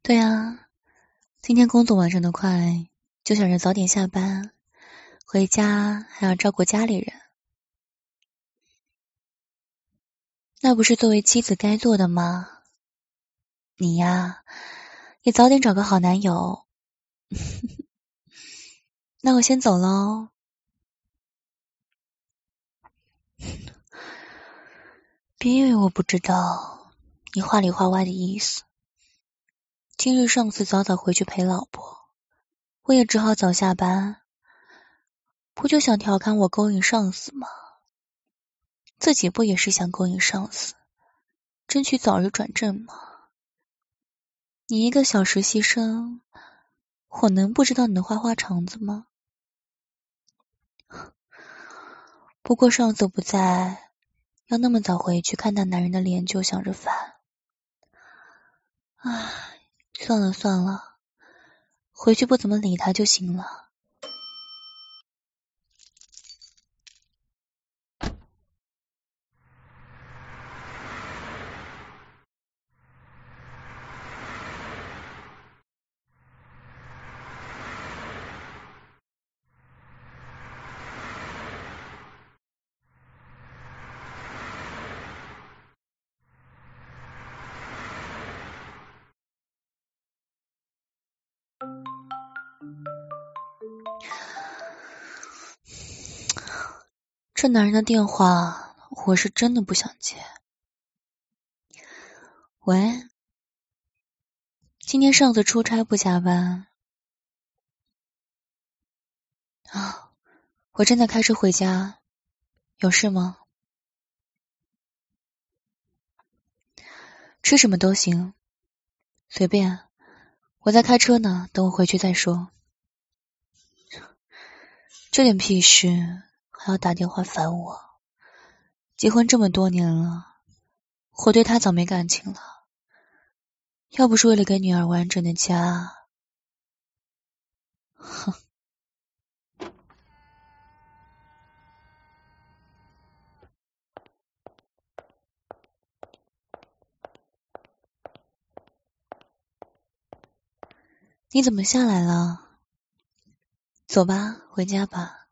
对啊，今天工作完成的快，就想着早点下班，回家还要照顾家里人，那不是作为妻子该做的吗？你呀，也早点找个好男友。那我先走喽。别以为我不知道你话里话外的意思。今日上司早早回去陪老婆，我也只好早下班。不就想调侃我勾引上司吗？自己不也是想勾引上司，争取早日转正吗？你一个小实习生，我能不知道你的花花肠子吗？不过上司不在，要那么早回去看那男人的脸就想着烦。唉，算了算了，回去不怎么理他就行了。这男人的电话我是真的不想接。喂，今天上司出差不加班啊？我正在开车回家，有事吗？吃什么都行，随便。我在开车呢，等我回去再说。这点屁事还要打电话烦我？结婚这么多年了，我对他早没感情了。要不是为了给女儿完整的家，哼。你怎么下来了？走吧，回家吧。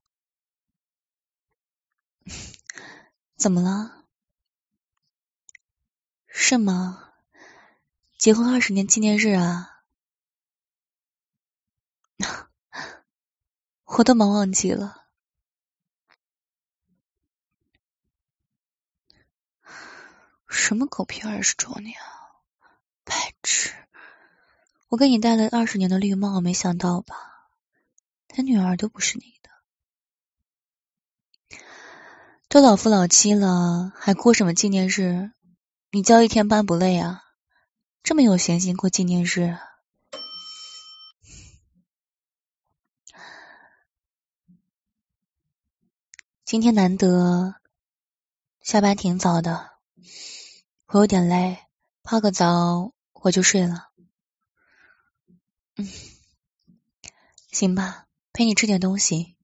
怎么了？是吗？结婚20年纪念日啊？我都忙忘记了。什么狗屁20周年啊！白痴！我给你戴了20年的绿帽，没想到吧？连女儿都不是你的。都老夫老妻了，还过什么纪念日？你交一天班不累啊？这么有闲心过纪念日？今天难得下班挺早的，我有点累，泡个澡我就睡了。行吧，陪你吃点东西。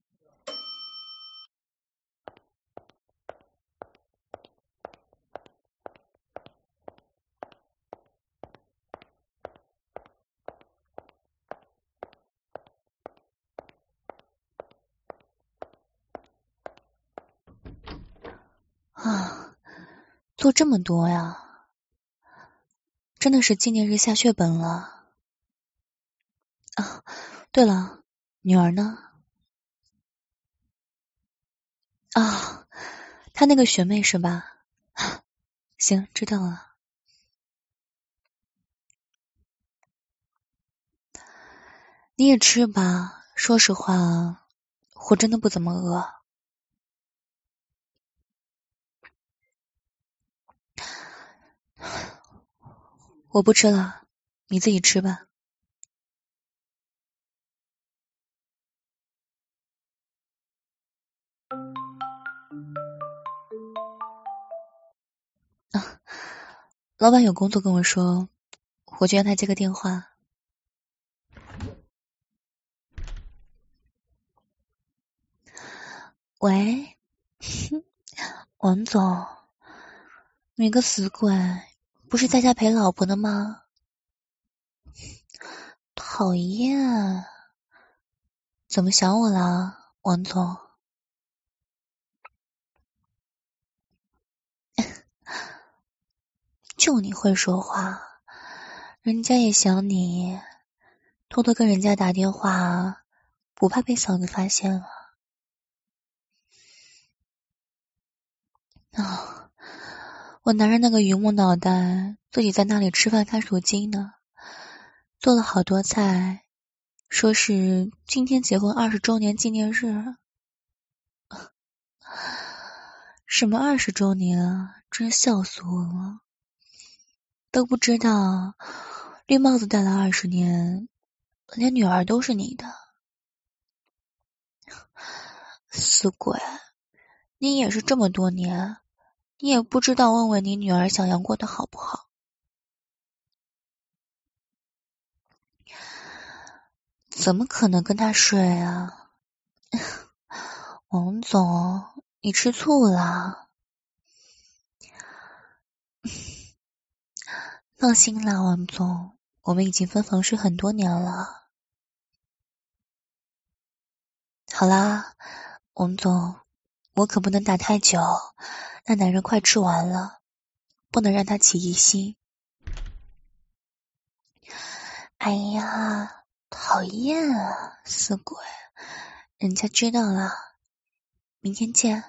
啊，做这么多呀，真的是纪念日下血本了。啊，对了，女儿呢？啊，她那个学妹是吧？行，知道了。你也吃吧，说实话，我真的不怎么饿。我不吃了，你自己吃吧。啊，老板有工作跟我说，我就让他接个电话。喂，王总，你个死鬼，不是在家陪老婆的吗？ 讨厌，怎么想我啦，王总？就你会说话，人家也想你，偷偷跟人家打电话，不怕被嫂子发现了啊？我拿着那个榆木脑袋，自己在那里吃饭看手机呢，做了好多菜，说是今天结婚20周年纪念日。什么20周年啊，真笑死我了！都不知道绿帽子戴了20年，连女儿都是你的。死鬼，你也是这么多年，你也不知道问问你女儿小杨过得好不好？怎么可能跟他睡啊？王总，你吃醋了？放心啦，王总，我们已经分房睡很多年了。好啦，王总，我可不能打太久，那男人快吃完了，不能让他起疑心。哎呀，讨厌啊，死鬼！人家知道了，明天见。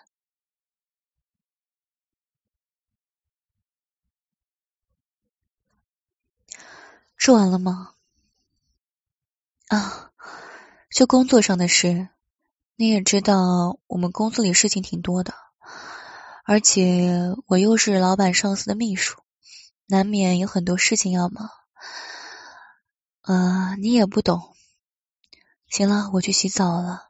吃完了吗？啊，就工作上的事，你也知道，我们公司里事情挺多的，而且我又是老板上司的秘书，难免有很多事情要忙。你也不懂。行了，我去洗澡了。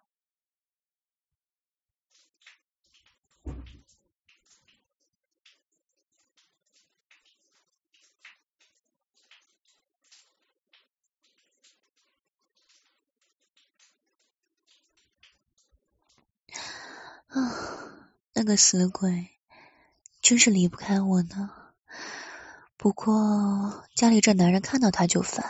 那个死鬼真是离不开我呢。不过家里这男人看到他就烦。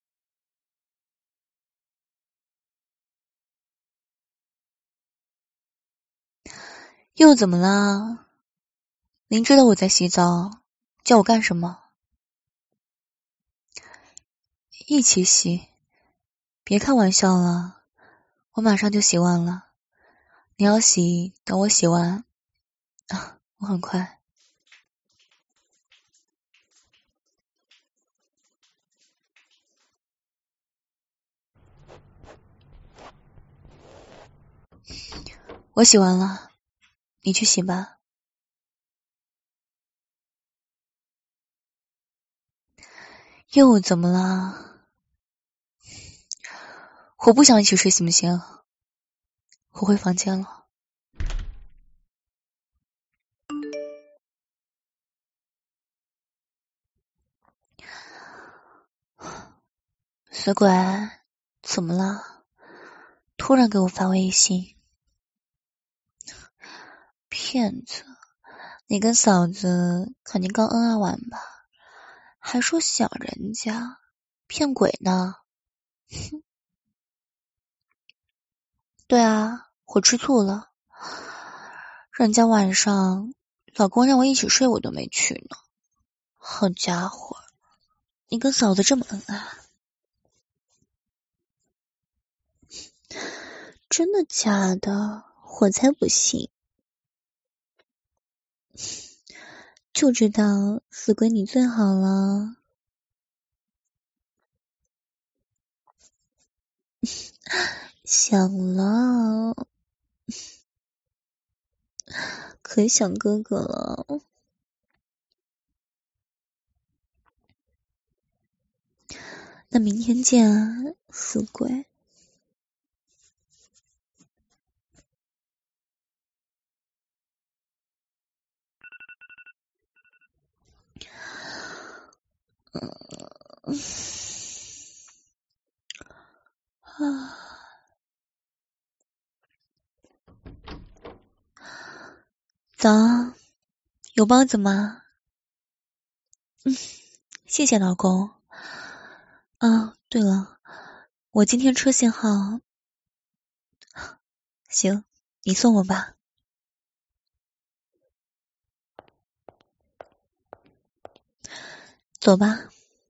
又怎么了？您知道我在洗澡，叫我干什么？一起洗？别开玩笑了，我马上就洗完了。你要洗，等我洗完。我很快。我洗完了，你去洗吧。又怎么了？我不想一起睡行不行？我回房间了。死鬼，怎么了？突然给我发微信。骗子，你跟嫂子肯定刚恩爱完吧？还说想人家，骗鬼呢？对啊，我吃醋了。人家晚上老公让我一起睡，我都没去呢。好家伙，你跟嫂子这么恩爱？真的假的？我才不信。就知道死鬼你最好了。想了，可想哥哥了。那明天见啊，死鬼。早，有包子吗？谢谢老公。对了， 我今天车限号，行，你送我吧。走吧。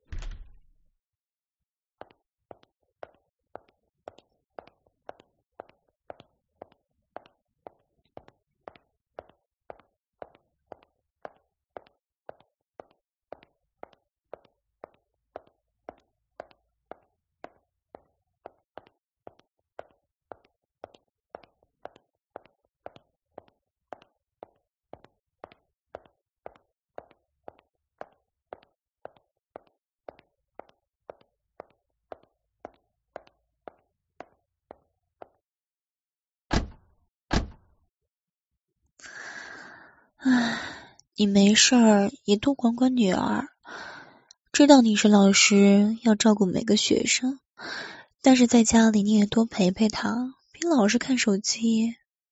唉，你没事儿也多管管女儿。知道你是老师，要照顾每个学生，但是在家里你也多陪陪她，别老是看手机。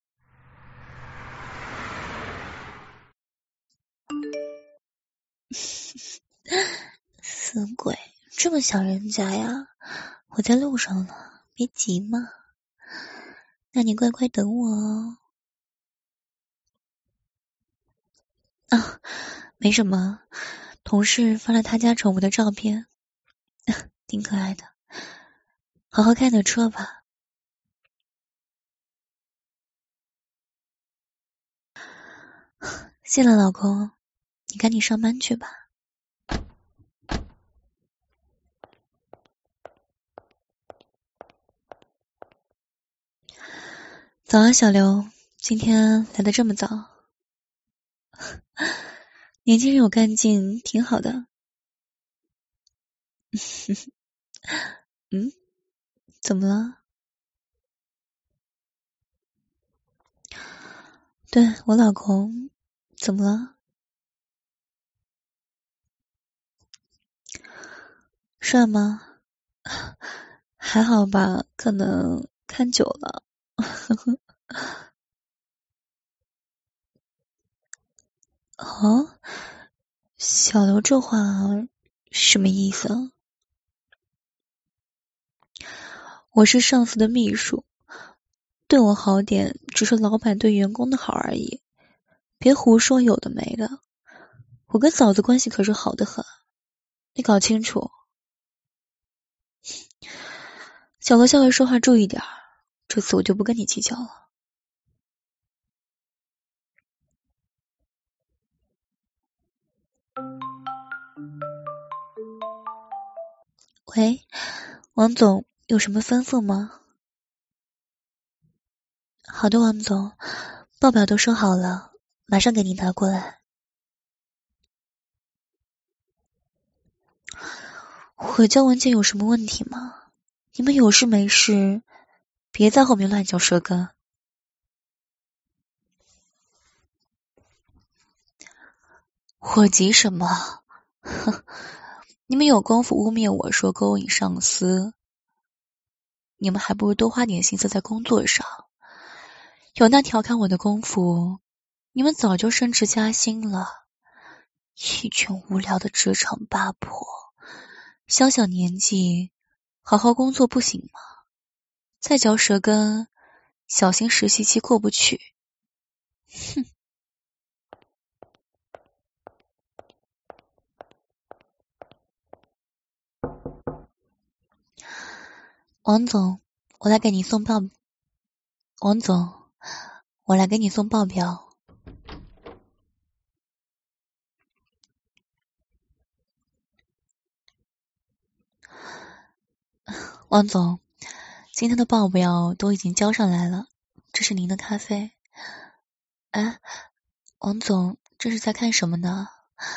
死鬼，这么想人家呀？我在路上呢，别急嘛。那你乖乖等我哦。啊，没什么，同事发了他家宠物的照片，挺可爱的。好好开你的车吧。谢了，老公，你赶紧上班去吧。早啊，小刘，今天来的这么早。年轻人有干劲，挺好的。嗯，怎么了？对，我老公，怎么了？帅吗？还好吧，可能看久了。哦，小刘这话什么意思啊？我是上司的秘书，对我好点，只是老板对员工的好而已。别胡说有的没的。我跟嫂子关系可是好得很，你搞清楚。小罗，下回说话注意点儿，这次我就不跟你计较了。喂，王总，有什么吩咐吗？好的，王总，报表都收好了，马上给您拿过来。核交文件有什么问题吗？你们有事没事，别在后面乱嚼舌根。我急什么？哼，你们有功夫污蔑我说勾引上司，你们还不如多花点心思在工作上。有那调侃我的功夫，你们早就升职加薪了。一群无聊的职场八婆，小小年纪，好好工作不行吗？再嚼舌根，小心实习期过不去。哼，王总，我来给你送报。王总，我来给你送报表。王总，今天的报表都已经交上来了，这是您的咖啡。哎，王总，这是在看什么呢？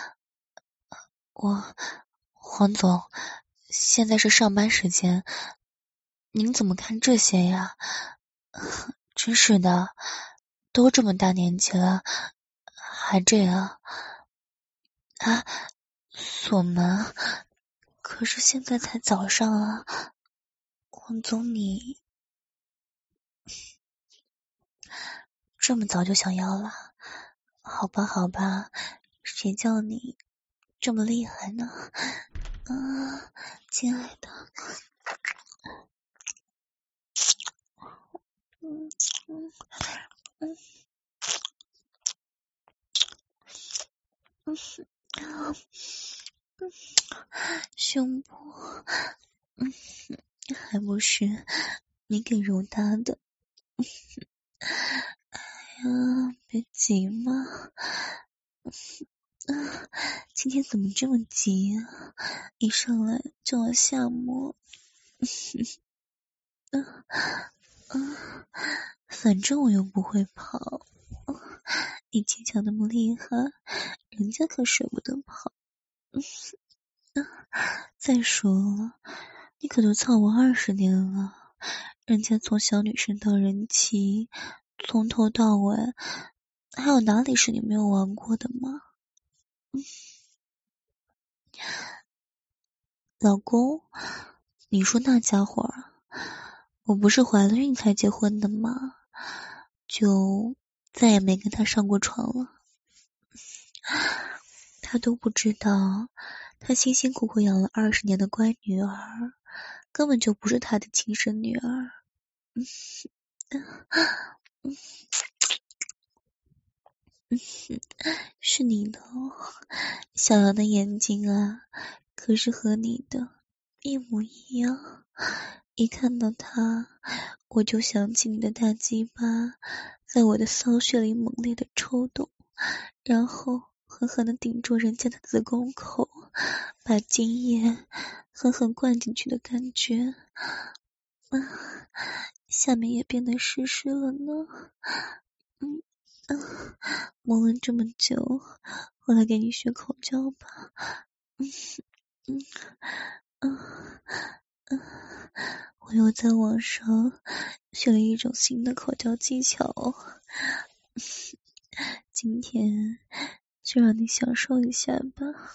黄总，现在是上班时间，您怎么看这些呀？真是的，都这么大年纪了，还这样啊？锁门？可是现在才早上啊，王总你这么早就想要了？好吧，好吧，谁叫你这么厉害呢？啊，亲爱的。 胸部，还不是你给揉大的。哎呀，别急嘛。今天怎么这么急啊？一上来就要下摸。反正我又不会跑。你技巧那么厉害，人家可舍不得跑。再说了，你可都操我20年了，人家从小女生到人妻，从头到尾，还有哪里是你没有玩过的吗？老公，你说那家伙啊，我不是怀了孕才结婚的吗？就再也没跟他上过床了。他都不知道，他辛辛苦苦养了20年的乖女儿，根本就不是他的亲生女儿。是你的哦，小杨的眼睛啊，可是和你的一模一样。一看到他，我就想起你的大鸡巴在我的骚穴里猛烈的抽动，然后狠狠地顶住人家的子宫口，把精液狠狠灌进去的感觉。下面也变得湿湿了呢。摸了这么久，我来给你学口交吧。我又在网上学了一种新的口交技巧，今天就让你享受一下吧。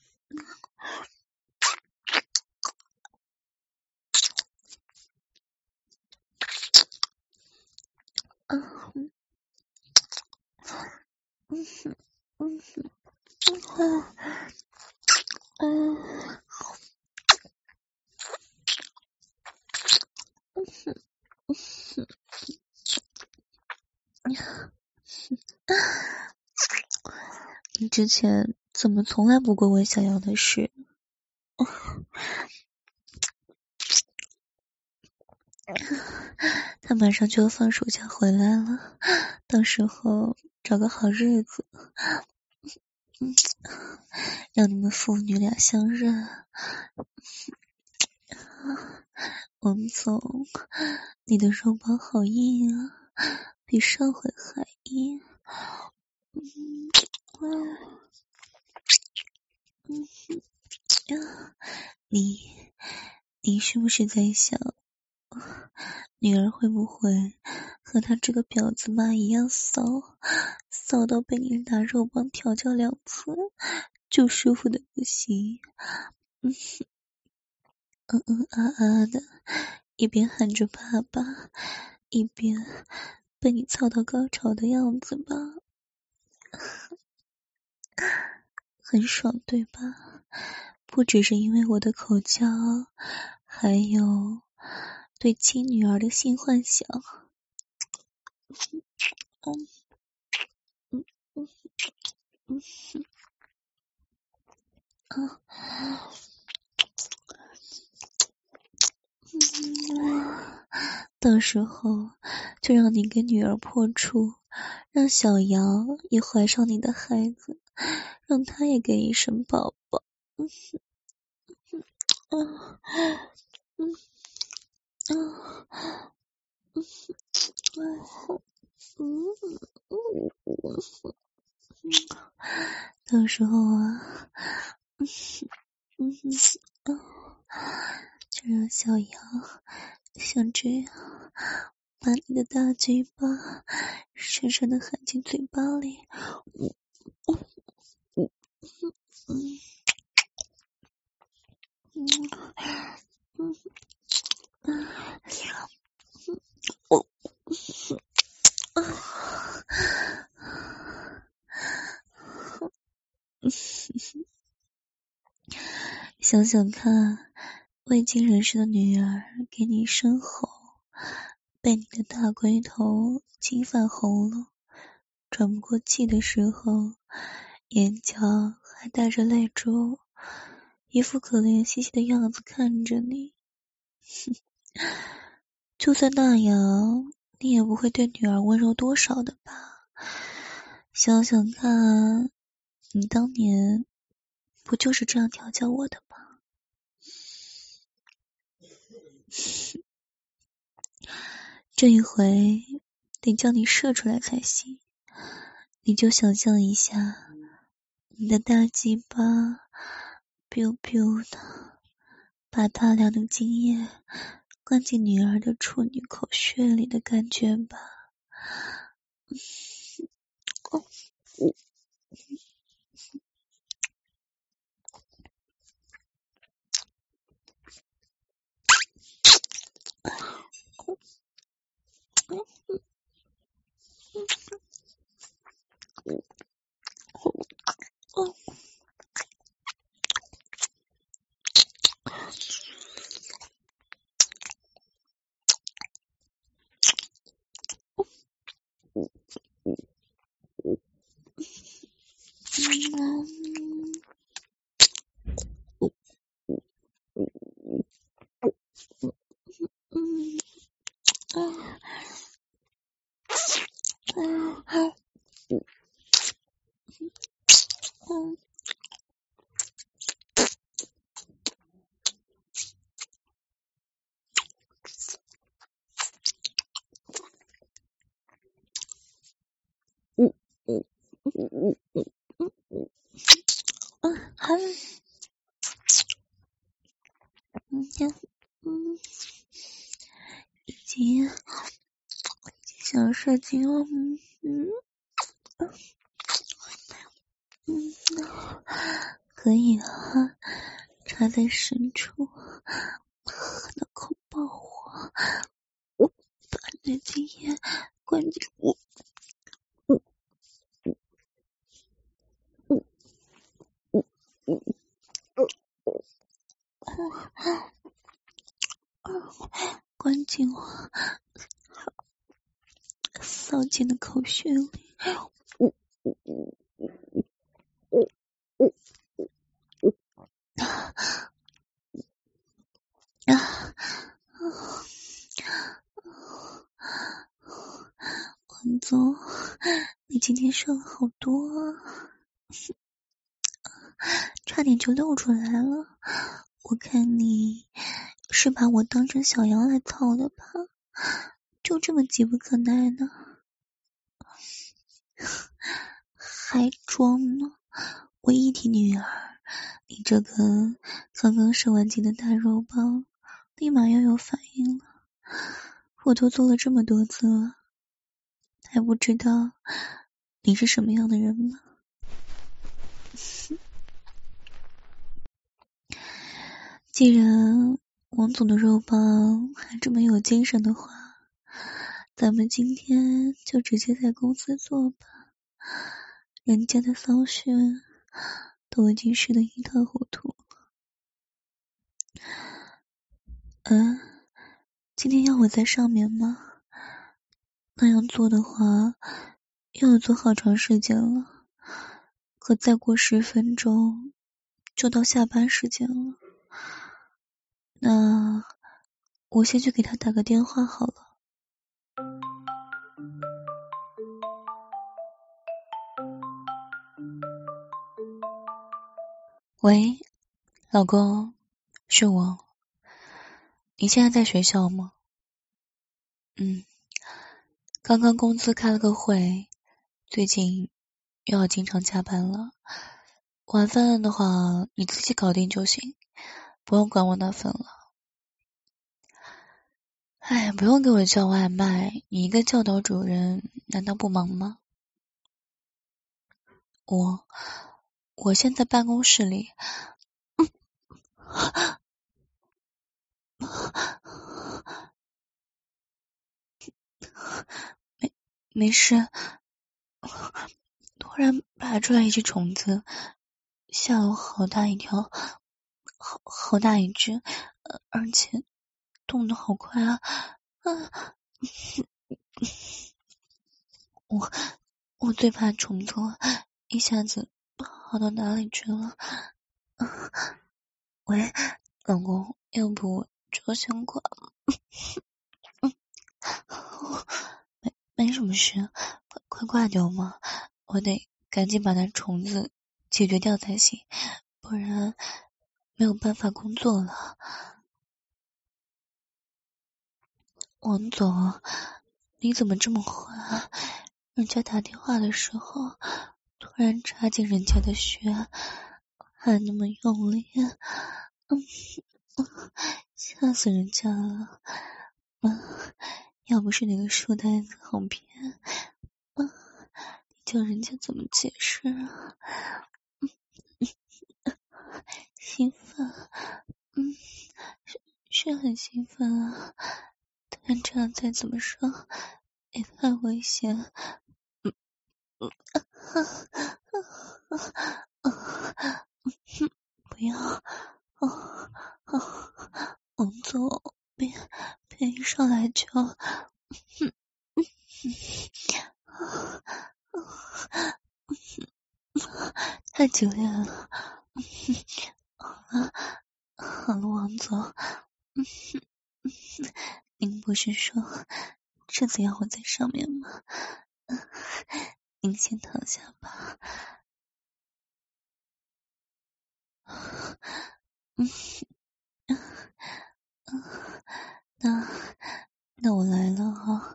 你之前怎么从来不过问小杨的事？他马上就要放暑假回来了，到时候找个好日子，让你们父女俩相认。王总，你的肉包好硬啊，比上回还硬。你是不是在想，女儿会不会和他这个婊子妈一样骚，骚到被你拿肉棒调教2次，就舒服的不行。的，一边喊着爸爸，一边被你操到高潮的样子吧。很爽对吧？不只是因为我的口交，还有对亲女儿的性幻想。到时候就让你给女儿破处，让小杨也怀上你的孩子，让他也给你生宝宝。到时候啊，就让小杨像这样把你的大嘴巴深深的含进嘴巴里。想想看，未经人事的女儿给你生吼， 被你的大龟头侵犯喉咙，喘不过气的时候，眼角还带着泪珠，一副可怜兮兮的样子看着你。就算那样，你也不会对女儿温柔多少的吧？想想看，你当年不就是这样调教我的吗？这一回得叫你射出来才行。你就想象一下，你的大鸡巴 biu biu 的，把大量的精液灌进女儿的处女口穴里的感觉吧。已经想射精了。可以啊，插在深处，那口爆火，我把你的精液灌进我。灌进我骚贱的口穴里。王总，你今天射了好多啊，差点就露出来了。我看你是把我当成小羊来操的吧？就这么急不可耐呢？还装呢？我一提女儿，你这个刚刚射完精的大肉棒立马又有反应了。我都做了这么多次了，还不知道你是什么样的人吗？既然王总的肉棒还这么有精神的话，咱们今天就直接在公司做吧。人家的骚穴都已经湿得一塌糊涂了。今天要我在上面吗？那样做的话，又要做好长时间了。可再过10分钟就到下班时间了。那我先去给他打个电话好了。喂，老公，是我。你现在在学校吗？刚刚公司开了个会，最近又要经常加班了。晚饭的话你自己搞定就行，不用管我那份了。不用给我叫外卖，你一个教导主任难道不忙吗？我现在办公室里。没事，突然爬出来一只虫子，吓了我好大一跳，好大一只，而且动得好快啊！ 我最怕虫子了，一下子跑到哪里去了？喂，老公，要不我照相馆？没什么事，快挂掉嘛，我得赶紧把那虫子解决掉才行，不然没有办法工作了。王总，你怎么这么坏啊？人家打电话的时候突然插进人家的穴，还那么用力，吓死人家了。要不是那个书呆子好骗，你叫人家怎么解释啊？兴奋，是很兴奋啊，但这样再怎么说也太危险。不要，王总，别一上来就，太激烈了。好了，王总，您不是说这次要我在上面吗？您先躺下吧。那我来了啊。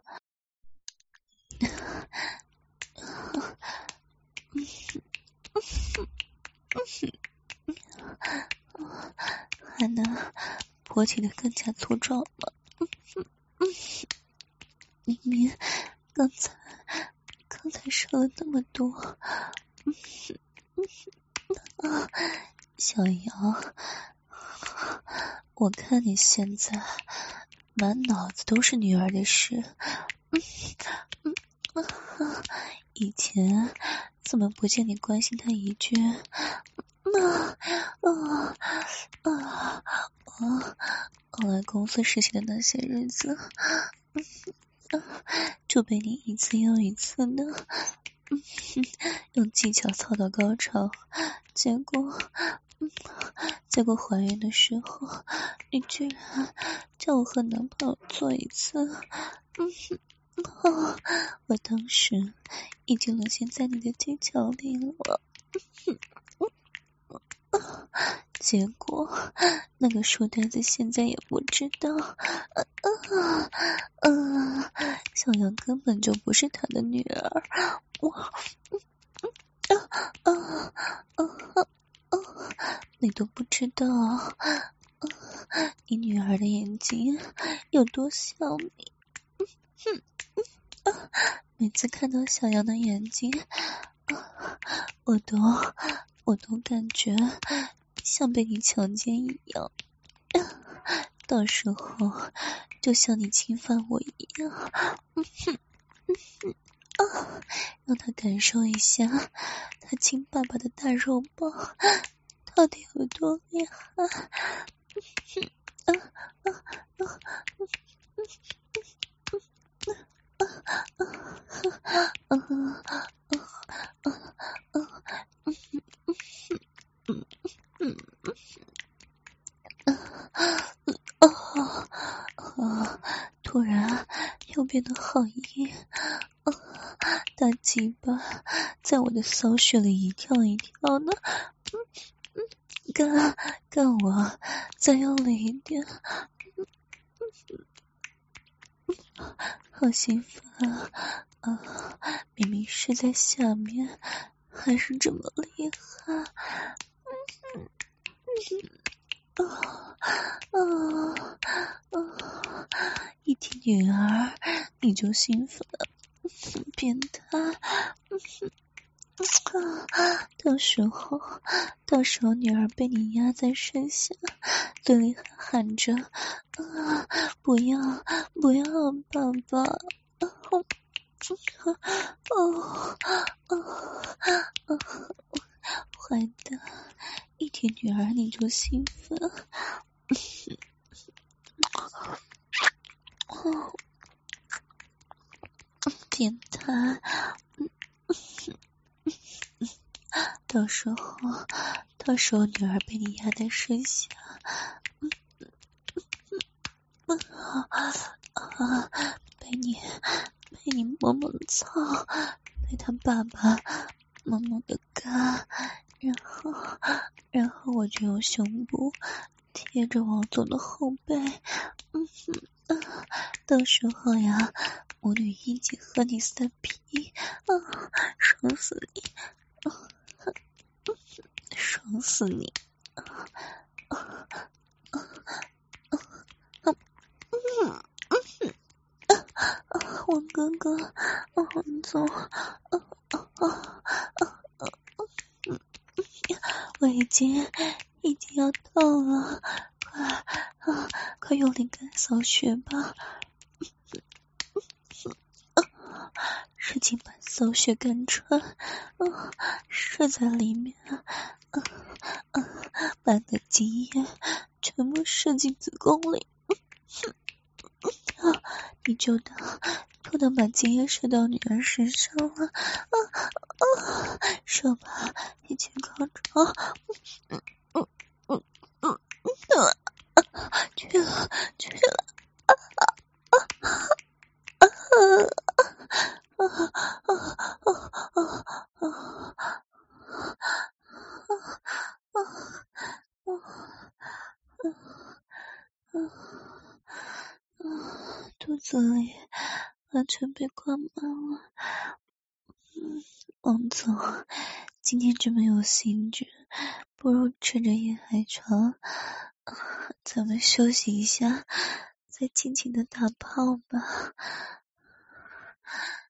还能勃起的更加粗壮吗？明明刚才说了那么多。小杨，我看你现在满脑子都是女儿的事。以前怎么不见你关心她一句？我来公司实习的那些日子，就被你一次又一次的用技巧操到高潮，结果怀孕的时候，你居然叫我和男朋友做一次。我当时已经沦陷在你的技巧里了。结果那个书呆子现在也不知道，小杨根本就不是他的女儿。你都不知道，你女儿的眼睛有多像你。每次看到小杨的眼睛，我都感觉像被你强奸一样，到时候就像你侵犯我一样。让他感受一下他亲爸爸的大肉棒到底有多厉害。突然又变得好硬，大鸡巴在我的骚穴里一跳一跳的，干我再用力一点，好兴奋啊！明明是在下面，还是这么厉害。一提女儿你就兴奋，变态。到时候女儿被你压在身下，嘴里还喊着不要爸爸。坏的，一提女儿你就兴奋。 变态。到时候女儿被你压在身下，被你猛猛操，被他爸爸猛猛的干，然后我就用胸部贴着王总的后背，到时候呀，母女一起和你三 P， 爽死你，爽死你！王哥哥，王总，我已经要到了，快用力干扫穴吧！使劲把扫穴干穿，射在里面，把你的精液全部射进子宫里，你就当把精液射到女儿身上了，射吧，一起高潮，去了。肚子里完全被灌满了。王总，今天这么有兴致，不如趁着夜还长，咱们休息一下，再尽情的打炮吧。